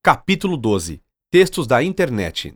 Capítulo 12. Textos da Internet.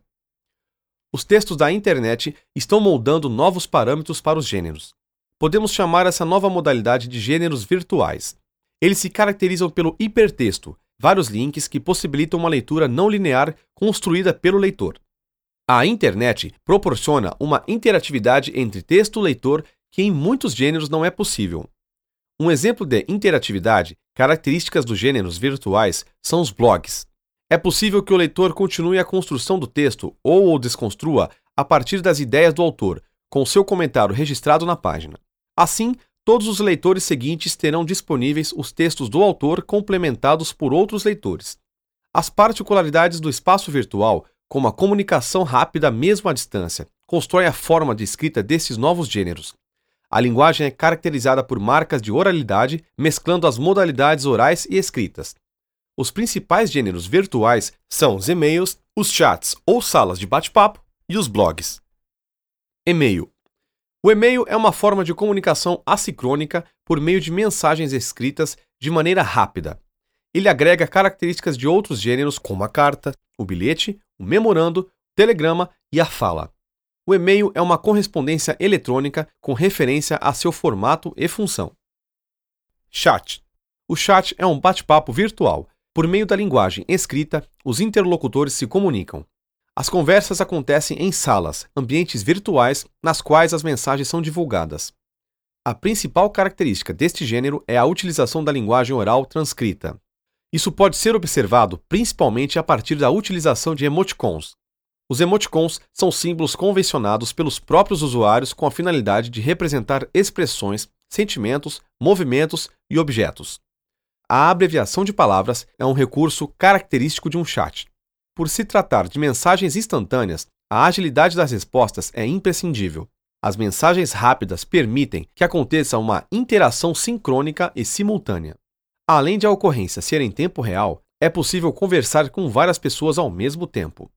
Os textos da internet estão moldando novos parâmetros para os gêneros. Podemos chamar essa nova modalidade de gêneros virtuais. Eles se caracterizam pelo hipertexto, vários links que possibilitam uma leitura não linear construída pelo leitor. A internet proporciona uma interatividade entre texto e leitor que em muitos gêneros não é possível. Um exemplo de interatividade, características dos gêneros virtuais, são os blogs. É possível que o leitor continue a construção do texto ou o desconstrua a partir das ideias do autor, com seu comentário registrado na página. Assim, todos os leitores seguintes terão disponíveis os textos do autor complementados por outros leitores. As particularidades do espaço virtual, como a comunicação rápida mesmo à distância, constroem a forma de escrita desses novos gêneros. A linguagem é caracterizada por marcas de oralidade, mesclando as modalidades orais e escritas. Os principais gêneros virtuais são os e-mails, os chats ou salas de bate-papo e os blogs. E-mail. O e-mail é uma forma de comunicação assincrônica por meio de mensagens escritas de maneira rápida. Ele agrega características de outros gêneros como a carta, o bilhete, o memorando, o telegrama e a fala. O e-mail é uma correspondência eletrônica com referência a seu formato e função. Chat. O chat é um bate-papo virtual. Por meio da linguagem escrita, os interlocutores se comunicam. As conversas acontecem em salas, ambientes virtuais, nas quais as mensagens são divulgadas. A principal característica deste gênero é a utilização da linguagem oral transcrita. Isso pode ser observado principalmente a partir da utilização de emoticons. Os emoticons são símbolos convencionados pelos próprios usuários com a finalidade de representar expressões, sentimentos, movimentos e objetos. A abreviação de palavras é um recurso característico de um chat. Por se tratar de mensagens instantâneas, a agilidade das respostas é imprescindível. As mensagens rápidas permitem que aconteça uma interação sincrônica e simultânea. Além de a ocorrência ser em tempo real, é possível conversar com várias pessoas ao mesmo tempo.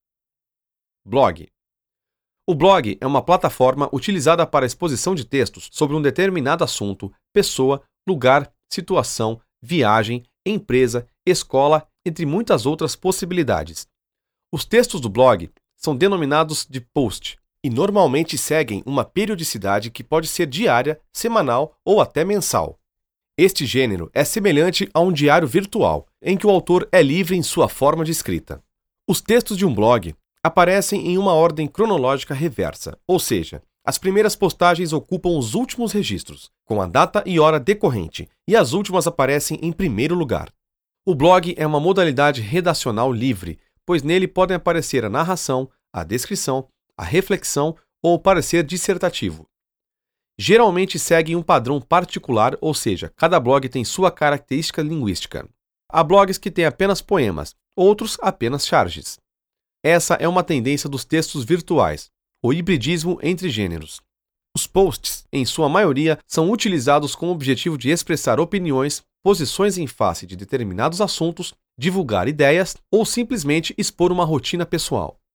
Blog. O blog é uma plataforma utilizada para a exposição de textos sobre um determinado assunto, pessoa, lugar, situação, viagem, empresa, escola, entre muitas outras possibilidades. Os textos do blog são denominados de post e normalmente seguem uma periodicidade que pode ser diária, semanal ou até mensal. Este gênero é semelhante a um diário virtual, em que o autor é livre em sua forma de escrita. Os textos de um blog aparecem em uma ordem cronológica reversa, ou seja, as primeiras postagens ocupam os últimos registros, com a data e hora decorrente, e as últimas aparecem em primeiro lugar. O blog é uma modalidade redacional livre, pois nele podem aparecer a narração, a descrição, a reflexão ou o parecer dissertativo. Geralmente seguem um padrão particular, ou seja, cada blog tem sua característica linguística. Há blogs que têm apenas poemas, outros apenas charges. Essa é uma tendência dos textos virtuais, o hibridismo entre gêneros. Os posts, em sua maioria, são utilizados com o objetivo de expressar opiniões, posições em face de determinados assuntos, divulgar ideias ou simplesmente expor uma rotina pessoal.